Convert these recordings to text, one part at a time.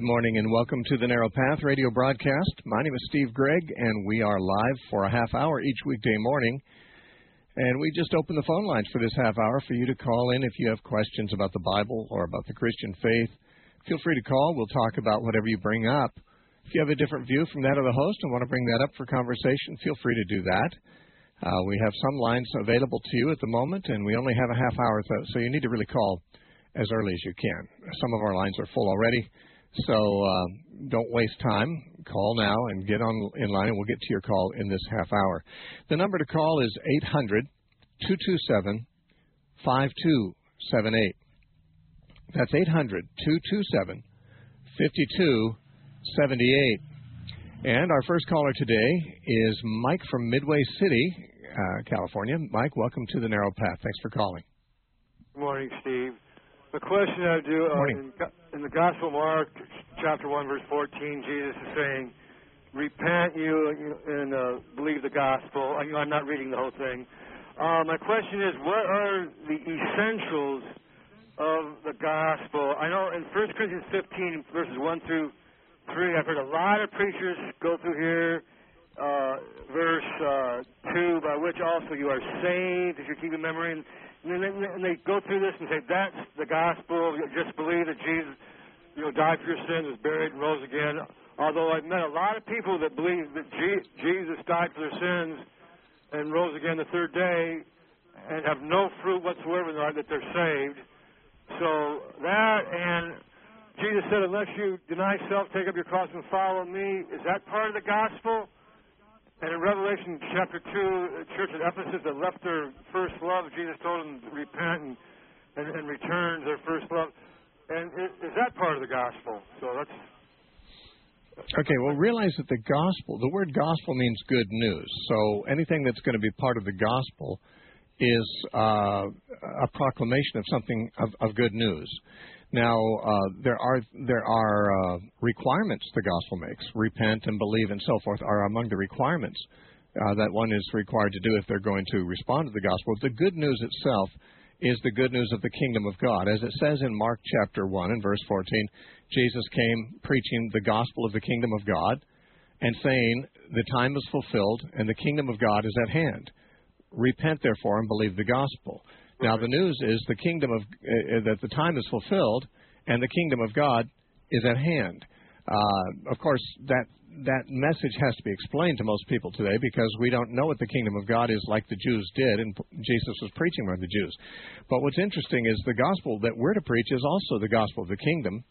Good morning and welcome to the Narrow Path radio broadcast. My name is Steve Gregg, and we are live for a half hour each weekday morning. And we just opened the phone lines for this half hour for you to call in if you have questions about the Bible or about the Christian faith. Feel free to call. We'll talk about whatever you bring up. If you have a different view from that of the host and want to bring that up for conversation, feel free to do that. We have some lines available to you at the moment, and we only have a half hour, so you need to really call as early as you can. Some of our lines are full already. So don't waste time. Call now and get in line, and we'll get to your call in this half hour. The number to call is 800-227-5278. That's 800-227-5278. And our first caller today is Mike from Midway City, California. Mike, welcome to the Narrow Path. Thanks for calling. Good morning, Steve. The question I do, in the Gospel of Mark, chapter 1, verse 14, Jesus is saying, repent and believe the gospel. I'm not reading the whole thing. My question is, what are the essentials of the gospel? I know in 1 Corinthians 15, verses 1 through 3, I've heard a lot of preachers go through here, verse 2, by which also you are saved, if you keep in memory. And they go through this and say, that's the gospel. You just believe that Jesus, died for your sins, was buried, and rose again. Although I've met a lot of people that believe that Jesus died for their sins and rose again the third day and have no fruit whatsoever in their life that they're saved. So that, and Jesus said, unless you deny self, take up your cross and follow me, is that part of the gospel? And in Revelation chapter 2, the church at Ephesus that left their first love, Jesus told them to repent and return to their first love. And is that part of the gospel? So that's... Okay, well, realize that the word gospel means good news. So anything that's going to be part of the gospel is a proclamation of something of good news. Now, there are requirements the gospel makes. Repent and believe and so forth are among the requirements that one is required to do if they're going to respond to the gospel. The good news itself is the good news of the kingdom of God. As it says in Mark chapter 1 and verse 14, Jesus came preaching the gospel of the kingdom of God and saying, the time is fulfilled and the kingdom of God is at hand. Repent, therefore, and believe the gospel. Now, the news is the kingdom of that the time is fulfilled and the kingdom of God is at hand. Of course, that message has to be explained to most people today because we don't know what the kingdom of God is like the Jews did, and Jesus was preaching among the Jews. But what's interesting is the gospel that we're to preach is also the gospel of the kingdom.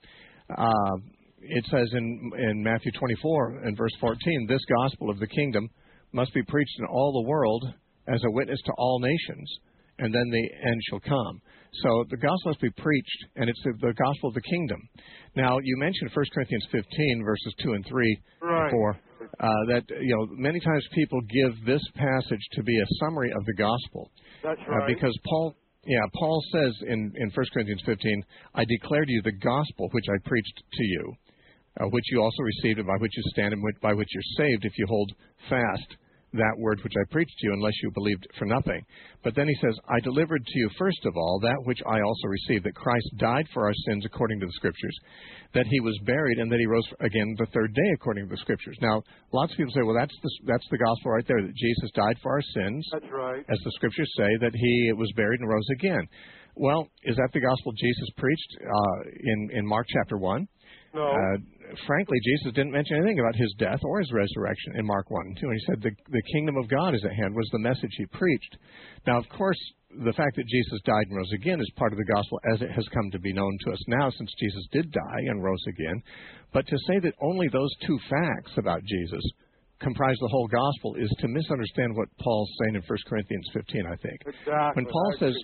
It says in Matthew 24 and verse 14, this gospel of the kingdom must be preached in all the world as a witness to all nations, and then the end shall come. So the gospel must be preached, and it's the gospel of the kingdom. Now, you mentioned 1 Corinthians 15, verses 2 and 3, right. 4, that, many times people give this passage to be a summary of the gospel. That's right. Because Paul says in 1 Corinthians 15, I declare to you the gospel which I preached to you, which you also received, and by which you stand, and by which you're saved if you hold fast that word which I preached to you, unless you believed for nothing. But then he says, I delivered to you first of all that which I also received, that Christ died for our sins according to the Scriptures, that he was buried, and that he rose again the third day according to the Scriptures. Now, lots of people say, well, that's the gospel right there, that Jesus died for our sins. That's right. As the Scriptures say, that he was buried and rose again. Well, is that the gospel Jesus preached in Mark chapter 1? No. Frankly, Jesus didn't mention anything about his death or his resurrection in Mark 1 and 2. And he said the kingdom of God is at hand was the message he preached. Now, of course, the fact that Jesus died and rose again is part of the gospel as it has come to be known to us now, since Jesus did die and rose again. But to say that only those two facts about Jesus comprise the whole gospel is to misunderstand what Paul's saying in 1 Corinthians 15, I think. Exactly. When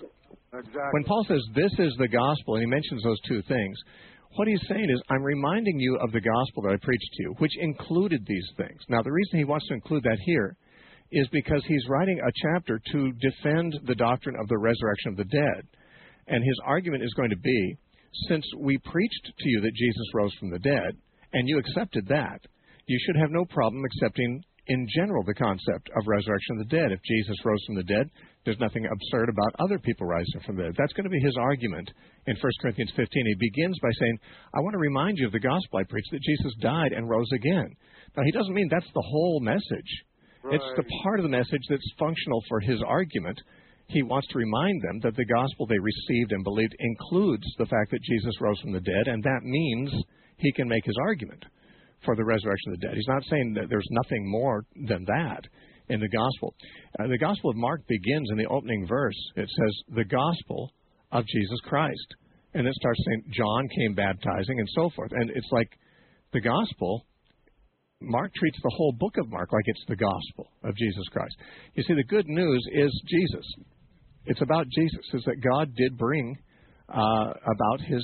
Paul says this is the gospel, and he mentions those two things, what he's saying is, I'm reminding you of the gospel that I preached to you, which included these things. Now, the reason he wants to include that here is because he's writing a chapter to defend the doctrine of the resurrection of the dead. And his argument is going to be, since we preached to you that Jesus rose from the dead, and you accepted that, you should have no problem accepting in general, the concept of resurrection of the dead. If Jesus rose from the dead, there's nothing absurd about other people rising from the dead. That's going to be his argument in 1 Corinthians 15. He begins by saying, I want to remind you of the gospel I preached, that Jesus died and rose again. Now, he doesn't mean that's the whole message. Right. It's the part of the message that's functional for his argument. He wants to remind them that the gospel they received and believed includes the fact that Jesus rose from the dead, and that means he can make his argument for the resurrection of the dead. He's not saying that there's nothing more than that in the gospel. The Gospel of Mark begins in the opening verse. It says, the gospel of Jesus Christ. And it starts saying, John came baptizing and so forth. And it's like the gospel, Mark treats the whole book of Mark like it's the gospel of Jesus Christ. You see, the good news is Jesus. It's about Jesus. It's that God did bring about his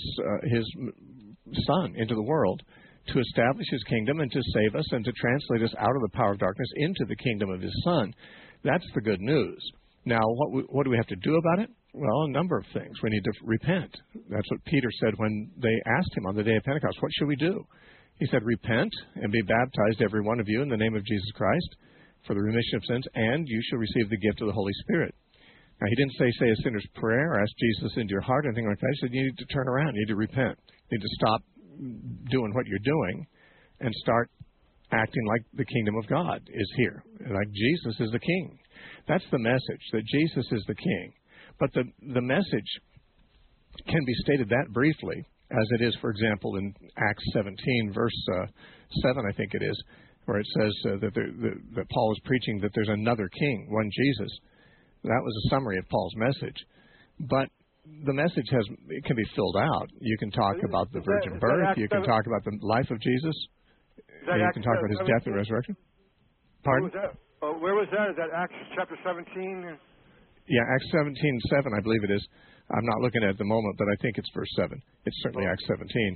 Son into the world to establish his kingdom and to save us and to translate us out of the power of darkness into the kingdom of his Son. That's the good news. Now, what do we have to do about it? Well, a number of things. We need to repent. That's what Peter said when they asked him on the day of Pentecost, what should we do? He said, repent and be baptized, every one of you, in the name of Jesus Christ for the remission of sins, and you shall receive the gift of the Holy Spirit. Now, he didn't say a sinner's prayer or ask Jesus into your heart or anything like that. He said you need to turn around. You need to repent. You need to stop doing what you're doing and start acting like the kingdom of God is here, like Jesus is the king. That's the message, that Jesus is the king. But the message can be stated that briefly, as it is, for example, in Acts 17, verse 7, I think it is, where it says that Paul is preaching that there's another king, one Jesus. That was a summary of Paul's message. But the message can be filled out. You can talk about the virgin birth. You can talk about the life of Jesus. You can talk about his death and resurrection. Pardon? Where was that? Is that Acts chapter 17? Yeah, Acts 17:7, I believe it is. I'm not looking at it at the moment, but I think it's verse 7. It's certainly Acts 17.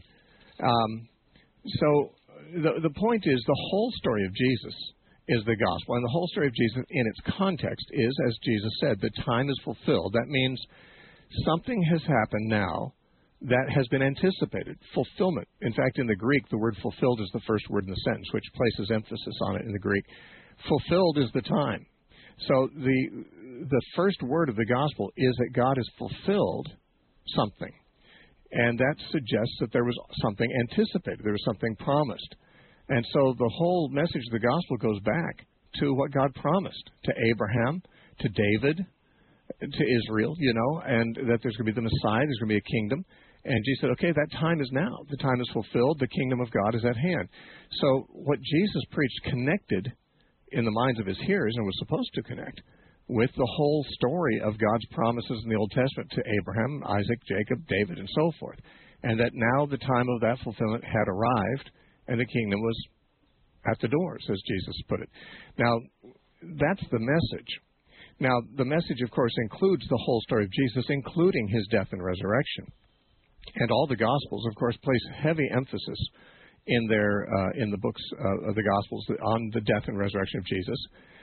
So the point is, the whole story of Jesus is the gospel. And the whole story of Jesus in its context is, as Jesus said, the time is fulfilled. That means something has happened now that has been anticipated. Fulfillment. In fact, in the Greek, the word fulfilled is the first word in the sentence, which places emphasis on it in the Greek. Fulfilled is the time. So the first word of the gospel is that God has fulfilled something. And that suggests that there was something anticipated. There was something promised. And so the whole message of the gospel goes back to what God promised to Abraham, to David, to Israel, and that there's going to be the Messiah, there's going to be a kingdom. And Jesus said, okay, that time is now. The time is fulfilled. The kingdom of God is at hand. So what Jesus preached connected in the minds of his hearers, and was supposed to connect, with the whole story of God's promises in the Old Testament to Abraham, Isaac, Jacob, David, and so forth. And that now the time of that fulfillment had arrived, and the kingdom was at the doors, as Jesus put it. Now, that's the message. Now, the message, of course, includes the whole story of Jesus, including his death and resurrection. And all the Gospels, of course, place heavy emphasis in the books of the Gospels on the death and resurrection of Jesus.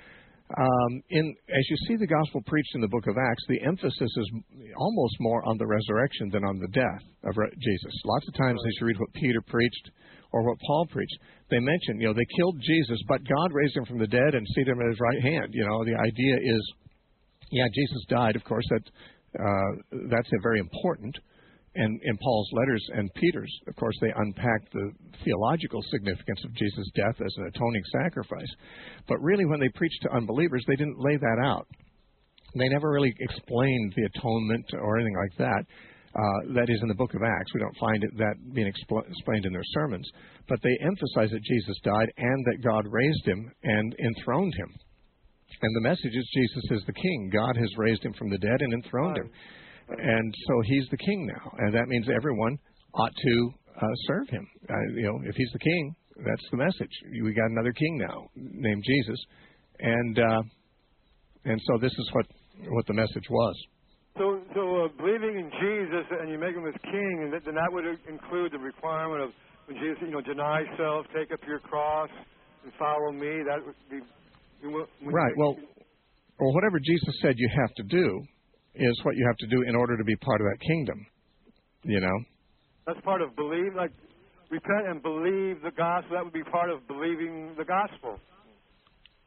As you see the gospel preached in the book of Acts, the emphasis is almost more on the resurrection than on the death of Jesus. Lots of times as you read what Peter preached or what Paul preached, they mention, they killed Jesus, but God raised him from the dead and seated him at his right hand. The idea is, Jesus died, of course, that's very important. And in Paul's letters and Peter's, of course, they unpack the theological significance of Jesus' death as an atoning sacrifice. But really, when they preached to unbelievers, they didn't lay that out. They never really explained the atonement or anything like that. That is in the book of Acts. We don't find that being explained in their sermons. But they emphasize that Jesus died and that God raised him and enthroned him. And the message is Jesus is the king. God has raised him from the dead and enthroned him. And so he's the king now, and that means everyone ought to serve him. If he's the king, that's the message. We got another king now named Jesus, and so this is what the message was. So believing in Jesus and you make him as king, and then that would include the requirement of when Jesus, deny self, take up your cross, and follow me. That would be right. Well, whatever Jesus said you have to do is what you have to do in order to be part of that kingdom, That's part of believe, like repent and believe the gospel. That would be part of believing the gospel.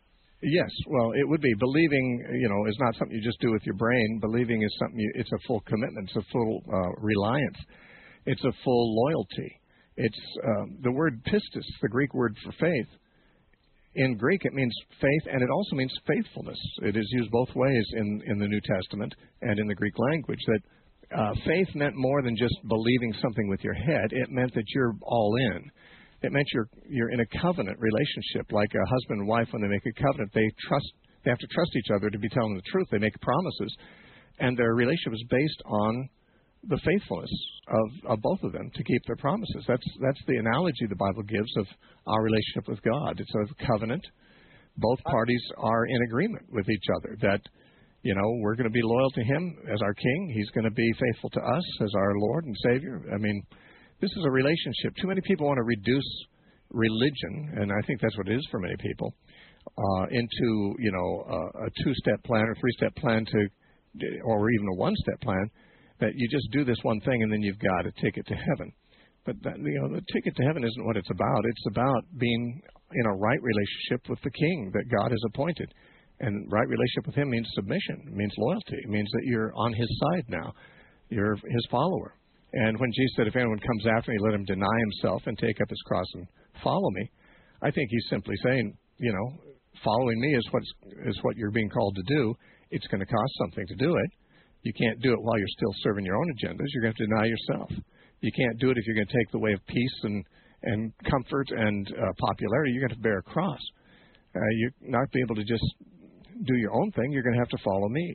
Yes, well, it would be. Believing, is not something you just do with your brain. Believing is something, it's a full commitment. It's a full reliance. It's a full loyalty. It's the word pistis, the Greek word for faith. In Greek, it means faith, and it also means faithfulness. It is used both ways in the New Testament and in the Greek language, that faith meant more than just believing something with your head. It meant that you're all in. It meant you're in a covenant relationship, like a husband and wife. When they make a covenant, they have to trust each other to be telling the truth. They make promises, and their relationship is based on the faithfulness of both of them to keep their promises. That's the analogy the Bible gives of our relationship with God. It's a covenant. Both parties are in agreement with each other that, we're going to be loyal to Him as our King. He's going to be faithful to us as our Lord and Savior. I mean, this is a relationship. Too many people want to reduce religion, and I think that's what it is for many people, into, a two-step plan or three-step plan or even a one-step plan, that you just do this one thing and then you've got a ticket to heaven. But the ticket to heaven isn't what it's about. It's about being in a right relationship with the King that God has appointed. And right relationship with Him means submission. It means loyalty. It means that you're on His side now. You're His follower. And when Jesus said, if anyone comes after me, let him deny himself and take up his cross and follow me, I think He's simply saying, following me is what you're being called to do. It's going to cost something to do it. You can't do it while you're still serving your own agendas. You're going to have to deny yourself. You can't do it if you're going to take the way of peace and comfort and popularity. You're going to bear a cross. You're not be able to just do your own thing. You're going to have to follow me.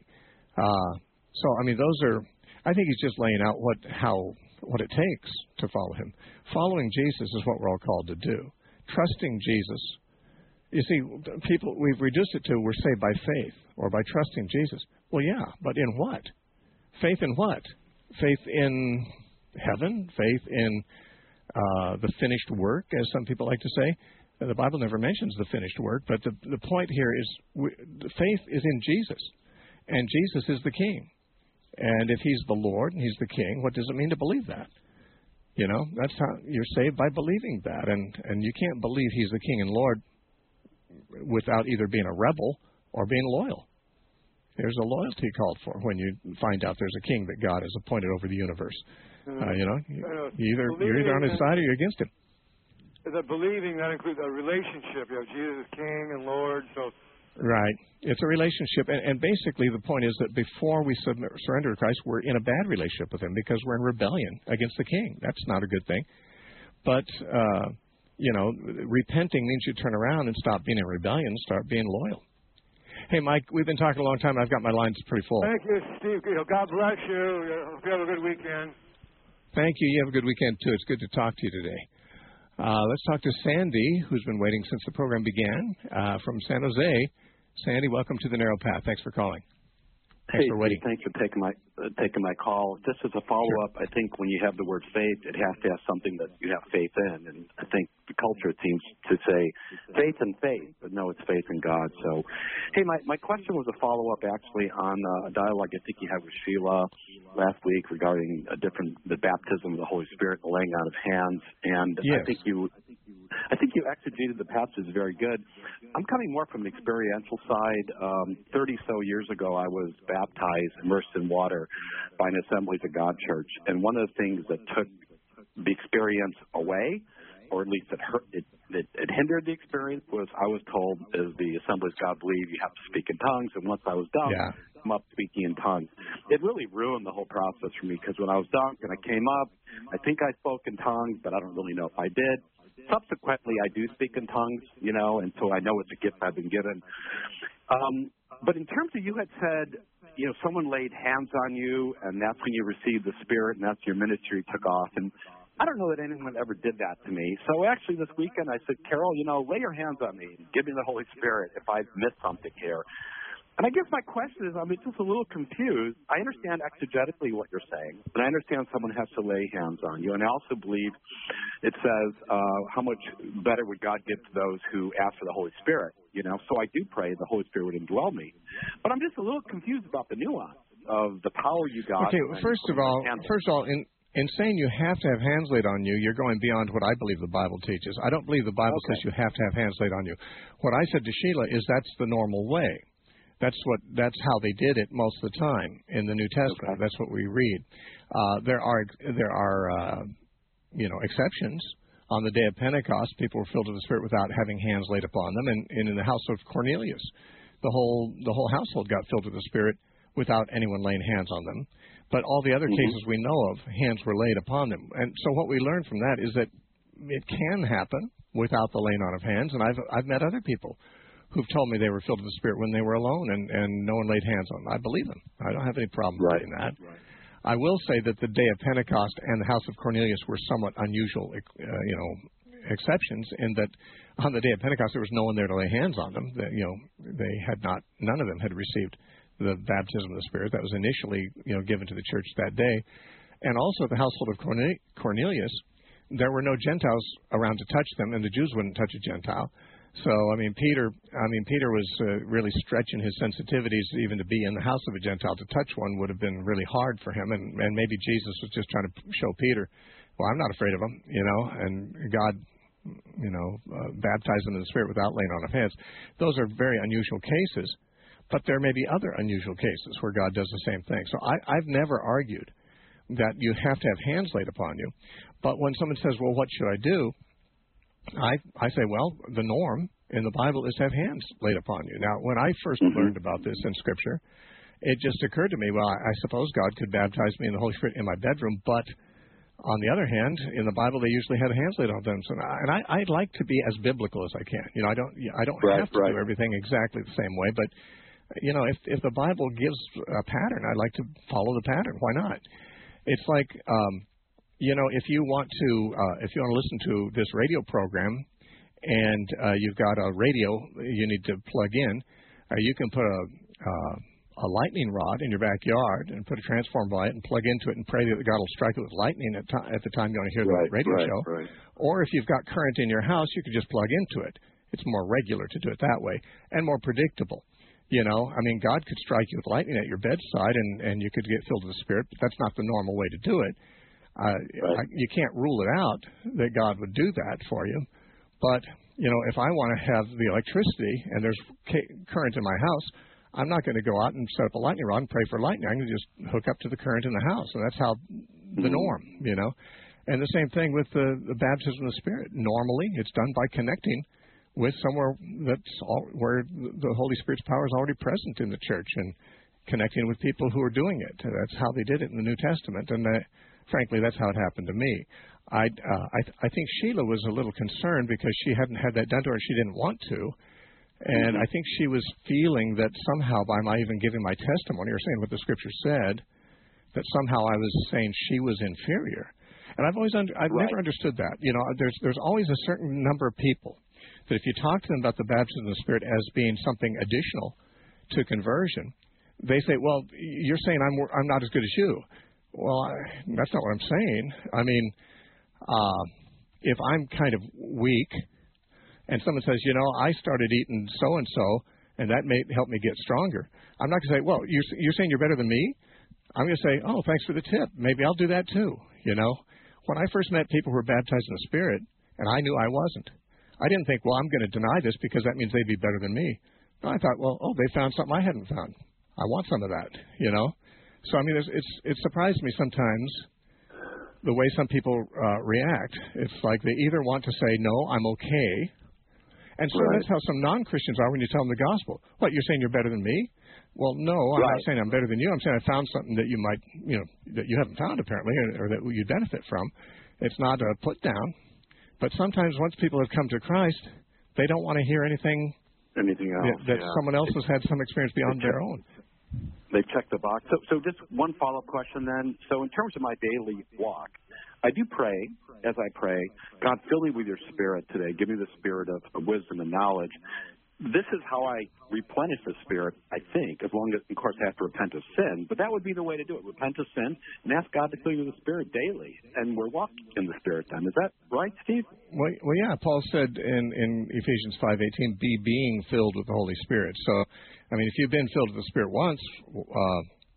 I think He's just laying out what it takes to follow Him. Following Jesus is what we're all called to do. Trusting Jesus. You see, people, we've reduced it to we're saved by faith or by trusting Jesus. Well, yeah, but in what? Faith in what? Faith in heaven? Faith in the finished work, as some people like to say? The Bible never mentions the finished work, but the point here is the faith is in Jesus, and Jesus is the King. And if He's the Lord and He's the King, what does it mean to believe that? That's how you're saved, by believing that. And you can't believe He's the King and Lord without either being a rebel or being loyal. There's a loyalty called for when you find out there's a King that God has appointed over the universe. You're either on His side or you're against Him. The believing, that includes a relationship. Jesus is King and Lord. Right. It's a relationship. And basically the point is that before we surrender to Christ, we're in a bad relationship with Him because we're in rebellion against the King. That's not a good thing. But, repenting means you turn around and stop being in rebellion, start being loyal. Hey, Mike, we've been talking a long time. I've got my lines pretty full. Thank you, Steve. God bless you. Hope you have a good weekend. Thank you. You have a good weekend, too. It's good to talk to you today. Let's talk to Sandy, who's been waiting since the program began, from San Jose. Sandy, welcome to the Narrow Path. Thanks for calling. Thanks for waiting. Thanks for taking my call. Just as a follow-up, I think when you have the word faith, it has to have something that you have faith in. And I think the culture seems to say faith in faith, but no, it's faith in God. So, hey, my question was a follow-up actually on a dialogue I think you had with Sheila last week regarding the baptism of the Holy Spirit, the laying on of hands. And yes. I think you exegeted the passage very good. I'm coming more from the experiential side. 30-so years ago, I was baptized, immersed in water by an Assemblies of God church. And one of the things that took the experience away, or at least it hindered the experience, was I was told, as the Assemblies of God believe, you have to speak in tongues. And once I was done, I'm up speaking in tongues. It really ruined the whole process for me because when I was done and I came up, I think I spoke in tongues, but I don't really know if I did. Subsequently, I do speak in tongues, and so I know it's a gift I've been given. But in terms of, you had said, someone laid hands on you, and that's when you received the Spirit, and that's your ministry took off. And I don't know that anyone ever did that to me. So actually this weekend I said, Carol, lay your hands on me and give me the Holy Spirit if I've missed something here. And I guess my question is, I'm just a little confused. I understand exegetically what you're saying, but I understand someone has to lay hands on you. And I also believe it says, how much better would God give to those who ask for the Holy Spirit, So I do pray the Holy Spirit would indwell me. But I'm just a little confused about the nuance of the power you got. Okay, first of all, in saying you have to have hands laid on you, you're going beyond what I believe the Bible teaches. I don't believe the Bible says you have to have hands laid on you. What I said to Sheila is that's the normal way. That's how they did it most of the time in the New Testament. That's what we read. There are exceptions. On the day of Pentecost, people were filled with the Spirit without having hands laid upon them, and in the house of Cornelius, the whole household got filled with the Spirit without anyone laying hands on them. But all the other cases we know of, hands were laid upon them. And so what we learn from that is that it can happen without the laying on of hands. And I've met other people who've told me they were filled with the Spirit when they were alone and no one laid hands on them. I believe them. I don't have any problem doing that. Right. I will say that the day of Pentecost and the house of Cornelius were somewhat unusual, exceptions in that on the day of Pentecost there was no one there to lay hands on them. None of them had received the baptism of the Spirit that was initially, given to the church that day. And also at the household of Cornelius, there were no Gentiles around to touch them, and the Jews wouldn't touch a Gentile. So, Peter was really stretching his sensitivities even to be in the house of a Gentile. To touch one would have been really hard for him, and maybe Jesus was just trying to show Peter, well, I'm not afraid of him, and God, baptized him in the Spirit without laying on of hands. Those are very unusual cases. But there may be other unusual cases where God does the same thing. So I've never argued that you have to have hands laid upon you. But when someone says, well, what should I do? I say, well, the norm in the Bible is to have hands laid upon you. Now, when I first learned about this in Scripture, it just occurred to me, well, I suppose God could baptize me in the Holy Spirit in my bedroom, but on the other hand, in the Bible, they usually had hands laid on them. So, I'd like to be as biblical as I can. I don't have to do everything exactly the same way, but if the Bible gives a pattern, I'd like to follow the pattern. Why not? It's like, if you want to listen to this radio program and you've got a radio you need to plug in, you can put a lightning rod in your backyard and put a transformer by it and plug into it and pray that God will strike it with lightning at the time you want to hear the radio show. Right. Or if you've got current in your house, you could just plug into it. It's more regular to do it that way and more predictable. God could strike you with lightning at your bedside and you could get filled with the Spirit, but that's not the normal way to do it. You can't rule it out that God would do that for you. But, if I want to have the electricity and there's current in my house, I'm not going to go out and set up a lightning rod and pray for lightning. I'm going to just hook up to the current in the house. And that's how the norm, And the same thing with the baptism of the Spirit. Normally, it's done by connecting with somewhere where the Holy Spirit's power is already present in the church and connecting with people who are doing it. That's how they did it in the New Testament, and frankly, that's how it happened to me. I think Sheila was a little concerned because she hadn't had that done to her and she didn't want to, and I think she was feeling that somehow by my even giving my testimony or saying what the Scripture said, that somehow I was saying she was inferior. And I've never understood that. There's always a certain number of people that if you talk to them about the baptism of the Spirit as being something additional to conversion, they say, well, you're saying I'm not as good as you. Well, that's not what I'm saying. If I'm kind of weak and someone says, I started eating so-and-so and that may help me get stronger, I'm not going to say, well, you're saying you're better than me? I'm going to say, oh, thanks for the tip. Maybe I'll do that too, When I first met people who were baptized in the Spirit, and I knew I wasn't, I didn't think, well, I'm going to deny this because that means they'd be better than me. No, I thought, well, they found something I hadn't found. I want some of that, So, it surprised me sometimes the way some people react. It's like they either want to say, no, I'm okay. And so that's how some non-Christians are when you tell them the gospel. What, you're saying you're better than me? Well, no, I'm not saying I'm better than you. I'm saying I found something that you might, that you haven't found apparently, or that you'd benefit from. It's not a put down. But sometimes once people have come to Christ, they don't want to hear anything else. That someone else has had some experience beyond their own. They check the box. So just one follow-up question then. So in terms of my daily walk, I do pray as I pray, God, fill me with your Spirit today. Give me the spirit of wisdom and knowledge. This is how I replenish the Spirit, I think, as long as, of course, I have to repent of sin. But that would be the way to do it. Repent of sin and ask God to fill you with the Spirit daily. And we're walking in the Spirit then. Is that right, Steve? Well, yeah. Paul said in Ephesians 5:18, be being filled with the Holy Spirit. So, if you've been filled with the Spirit once,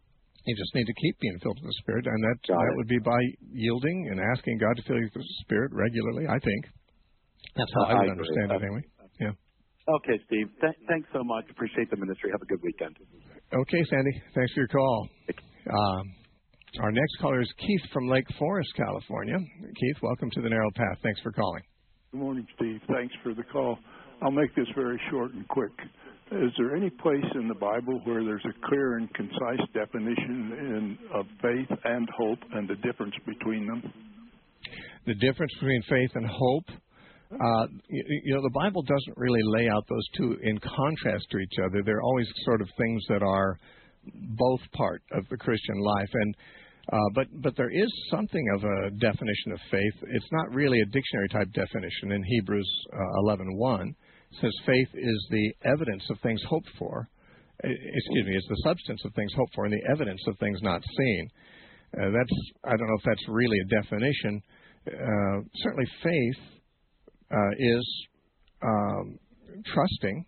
You just need to keep being filled with the Spirit, and that would be by yielding and asking God to fill you with the Spirit regularly, I think. That's how I would understand it anyway. Yeah. Okay, Steve. Thanks so much. Appreciate the ministry. Have a good weekend. Okay, Sandy. Thanks for your call. Our next caller is Keith from Lake Forest, California. Keith, welcome to the Narrow Path. Thanks for calling. Good morning, Steve. Thanks for the call. I'll make this very short and quick. Is there any place in the Bible where there's a clear and concise definition of faith and hope and the difference between them? The difference between faith and hope? The Bible doesn't really lay out those two in contrast to each other. They're always sort of things that are both part of the Christian life. And but there is something of a definition of faith. It's not really a dictionary-type definition. In Hebrews 11:1, it says faith is the evidence of things hoped for. It's the substance of things hoped for and the evidence of things not seen. I don't know if that's really a definition. Certainly faith is trusting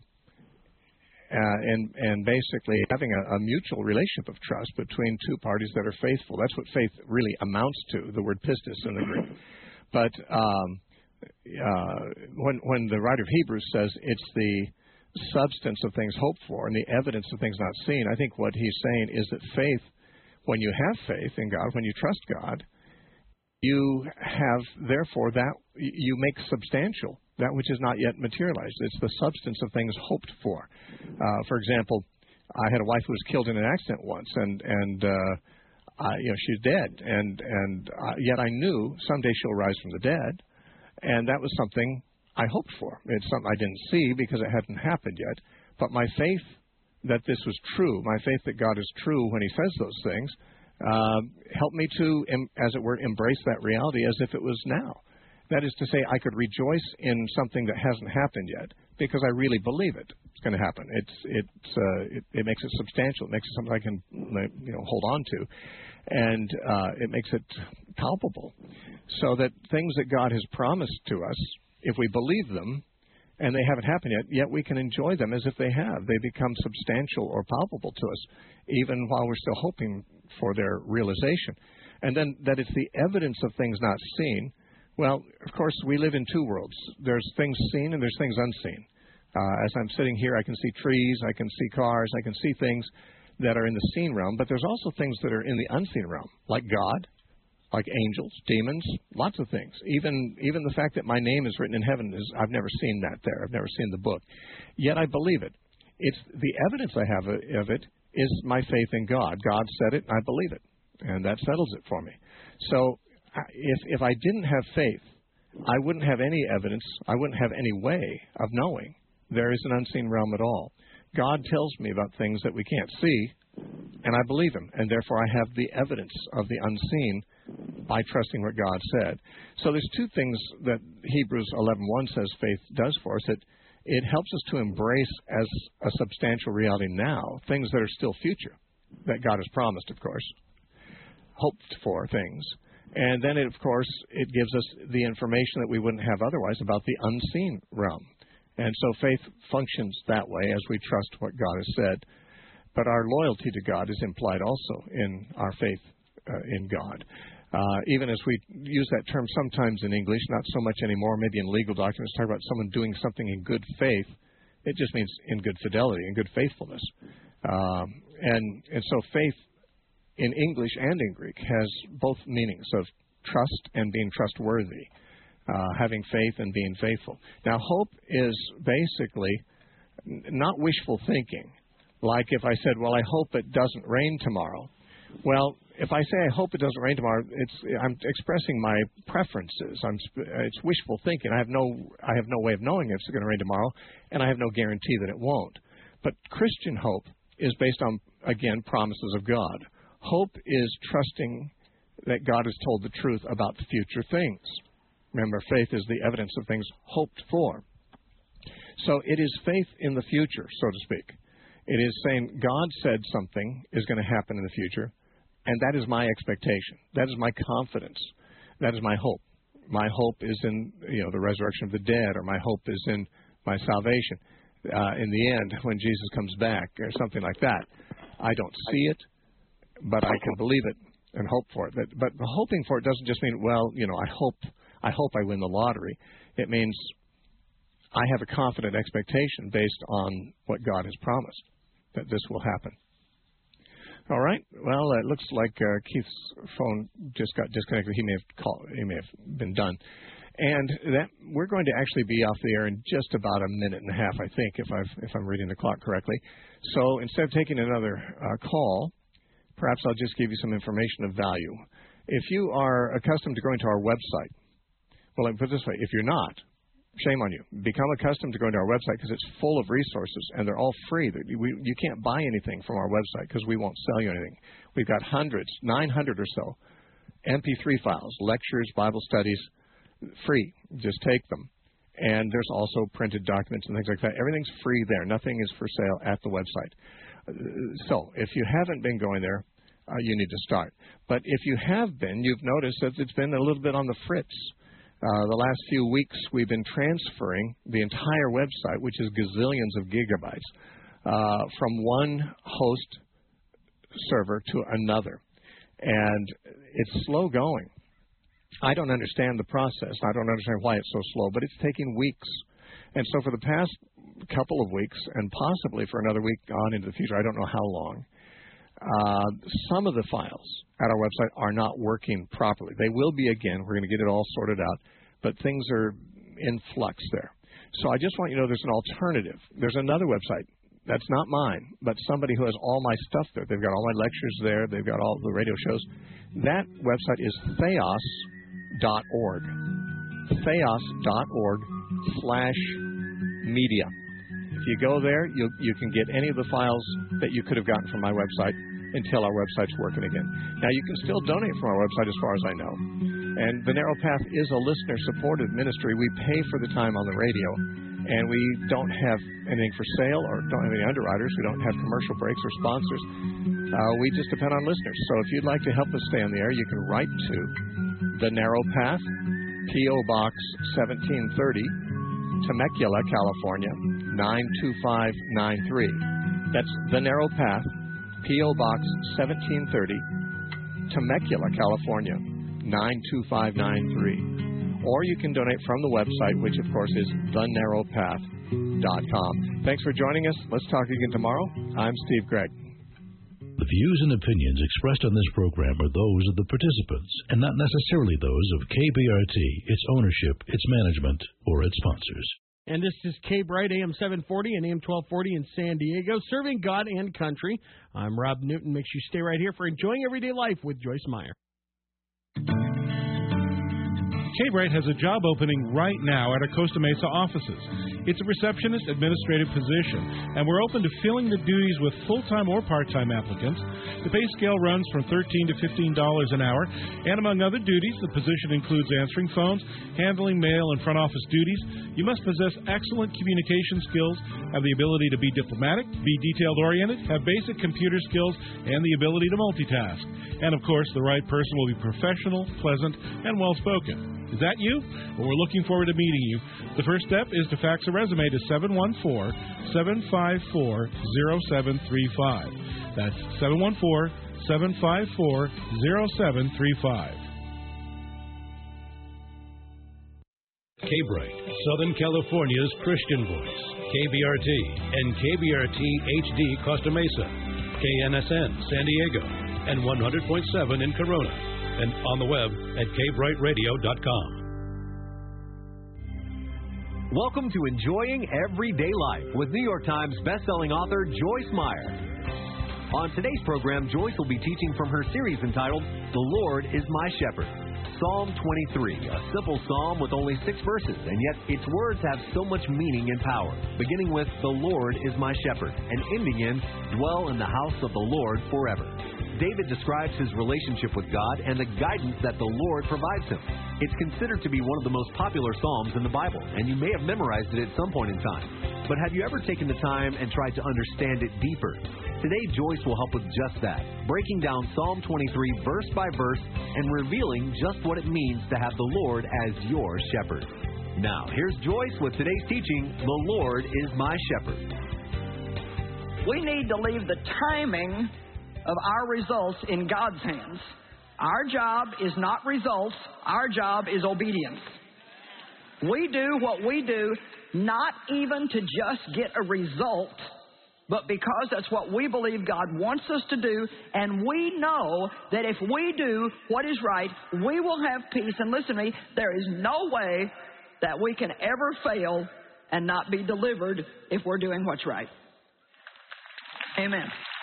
and basically having a mutual relationship of trust between two parties that are faithful. That's what faith really amounts to, the word pistis in the Greek. But when the writer of Hebrews says it's the substance of things hoped for and the evidence of things not seen, I think what he's saying is that faith, when you have faith in God, when you trust God, you have, therefore, that you make substantial that which is not yet materialized. It's the substance of things hoped for. For example, I had a wife who was killed in an accident once, and she's dead, and yet I knew someday she'll rise from the dead, and that was something I hoped for. It's something I didn't see because it hadn't happened yet, but my faith that this was true, my faith that God is true when He says those things, helped me to, as it were, embrace that reality as if it was now. That is to say, I could rejoice in something that hasn't happened yet because I really believe it's going to happen. It makes it substantial. It makes it something I can hold on to, and it makes it palpable. So that things that God has promised to us, if we believe them, and they haven't happened yet we can enjoy them as if they have. They become substantial or palpable to us, even while we're still hoping for their realization. And then that it's the evidence of things not seen. Well, of course, we live in two worlds. There's things seen and there's things unseen. As I'm sitting here, I can see trees, I can see cars, I can see things that are in the seen realm, but there's also things that are in the unseen realm, like God, like angels, demons, lots of things. Even the fact that my name is written in heaven, I've never seen that there. I've never seen the book. Yet I believe it. It's the evidence I have of it is my faith in God. God said it, and I believe it, and that settles it for me. So if I didn't have faith, I wouldn't have any evidence. I wouldn't have any way of knowing there is an unseen realm at all. God tells me about things that we can't see, and I believe Him, and therefore I have the evidence of the unseen by trusting what God said. So there's two things that Hebrews 11:1 says faith does for us. It helps us to embrace as a substantial reality now things that are still future, that God has promised, of course, hoped for things. And then, of course, it gives us the information that we wouldn't have otherwise about the unseen realm. And so faith functions that way as we trust what God has said. But our loyalty to God is implied also in our faith in God. Even as we use that term sometimes in English, not so much anymore, maybe in legal documents, talk about someone doing something in good faith, it just means in good fidelity, in good faithfulness. And so faith in English and in Greek has both meanings of trust and being trustworthy, having faith and being faithful. Now, hope is basically not wishful thinking. Like if I said, well, I hope it doesn't rain tomorrow. Well, if I say I hope it doesn't rain tomorrow, I'm expressing my preferences. It's wishful thinking. I have no way of knowing if it's going to rain tomorrow, and I have no guarantee that it won't. But Christian hope is based on, again, promises of God. Hope is trusting that God has told the truth about future things. Remember, faith is the evidence of things hoped for. So it is faith in the future, so to speak. It is saying God said something is going to happen in the future, and that is my expectation. That is my confidence. That is my hope. My hope is in the resurrection of the dead, or my hope is in my salvation in the end when Jesus comes back, or something like that. I don't see it. but I can believe it and hope for it. But hoping for it doesn't just mean, well, I hope I win the lottery. It means I have a confident expectation based on what God has promised that this will happen. All right. Well, it looks like Keith's phone just got disconnected. He may have been done. And that we're going to actually be off the air in just about a minute and a half, I think, if I'm reading the clock correctly. So instead of taking another call, perhaps I'll just give you some information of value. If you are accustomed to going to our website, well, let me put it this way: if you're not, shame on you. Become accustomed to going to our website because it's full of resources, and they're all free. You can't buy anything from our website because we won't sell you anything. We've got 900 or so MP3 files, lectures, Bible studies, free. Just take them. And there's also printed documents and things like that. Everything's free there. Nothing is for sale at the website. So if you haven't been going there, you need to start. But if you have been, you've noticed that it's been a little bit on the fritz. The last few weeks, we've been transferring the entire website, which is gazillions of gigabytes, from one host server to another. And it's slow going. I don't understand the process. I don't understand why it's so slow, but it's taking weeks. And so for the past couple of weeks, and possibly for another week on into the future, I don't know how long, some of the files at our website are not working properly. They will be again. We're going to get it all sorted out, but things are in flux there. So I just want you to know there's an alternative. There's another website. That's not mine, but somebody who has all my stuff there. They've got all my lectures there. They've got all the radio shows. That website is theos.org. Theos.org/media. If you go there, you can get any of the files that you could have gotten from my website until our website's working again. Now, you can still donate from our website as far as I know. And The Narrow Path is a listener-supported ministry. We pay for the time on the radio, and we don't have anything for sale or don't have any underwriters. We don't have commercial breaks or sponsors. We just depend on listeners. So if you'd like to help us stay on the air, you can write to The Narrow Path, P.O. Box 1730, Temecula, California, 92593. That's The Narrow Path, P.O. Box 1730, Temecula, California, 92593. Or you can donate from the website, which, of course, is thenarrowpath.com. Thanks for joining us. Let's talk again tomorrow. I'm Steve Gregg. The views and opinions expressed on this program are those of the participants and not necessarily those of KBRT, its ownership, its management, or its sponsors. And this is K-Bright, AM 740 and AM 1240 in San Diego, serving God and country. I'm Rob Newton. Make sure you stay right here for Enjoying Everyday Life with Joyce Meyer. K-Bright has a job opening right now at our Costa Mesa offices. It's a receptionist administrative position, and we're open to filling the duties with full-time or part-time applicants. The pay scale runs from $13 to $15 an hour, and among other duties, the position includes answering phones, handling mail, and front office duties. You must possess excellent communication skills, have the ability to be diplomatic, be detailed-oriented, have basic computer skills, and the ability to multitask. And, of course, the right person will be professional, pleasant, and well-spoken. Is that you? Well, we're looking forward to meeting you. The first step is to fax a resume to 714-754-0735. That's 714-754-0735. K-Bright, Southern California's Christian voice. KBRT and KBRT HD Costa Mesa. KNSN San Diego and 100.7 in Corona. And on the web at kbrightradio.com. Welcome to Enjoying Everyday Life with New York Times bestselling author Joyce Meyer. On today's program, Joyce will be teaching from her series entitled, The Lord is My Shepherd. Psalm 23, a simple psalm with only 6 verses, and yet its words have so much meaning and power, beginning with, The Lord is my shepherd, and ending in, Dwell in the house of the Lord forever. David describes his relationship with God and the guidance that the Lord provides him. It's considered to be one of the most popular psalms in the Bible, and you may have memorized it at some point in time. But have you ever taken the time and tried to understand it deeper? Today, Joyce will help with just that, breaking down Psalm 23 verse by verse and revealing just what it means to have the Lord as your shepherd. Now, here's Joyce with today's teaching, The Lord is My Shepherd. We need to leave the timing of our results in God's hands. Our job is not results. Our job is obedience. We do what we do not even to just get a result, but because that's what we believe God wants us to do, and we know that if we do what is right, we will have peace. And listen to me, there is no way that we can ever fail and not be delivered if we're doing what's right. Amen.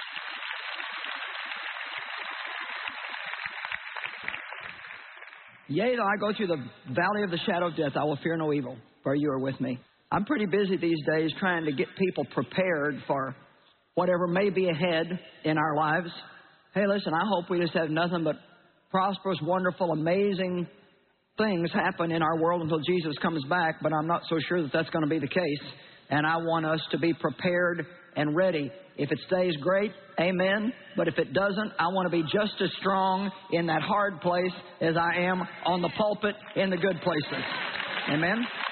Yea, though I go through the valley of the shadow of death, I will fear no evil, for you are with me. I'm pretty busy these days trying to get people prepared for whatever may be ahead in our lives. Hey, listen, I hope we just have nothing but prosperous, wonderful, amazing things happen in our world until Jesus comes back, but I'm not so sure that that's going to be the case. And I want us to be prepared and ready. If it stays, great, amen. But if it doesn't, I want to be just as strong in that hard place as I am on the pulpit in the good places. Amen.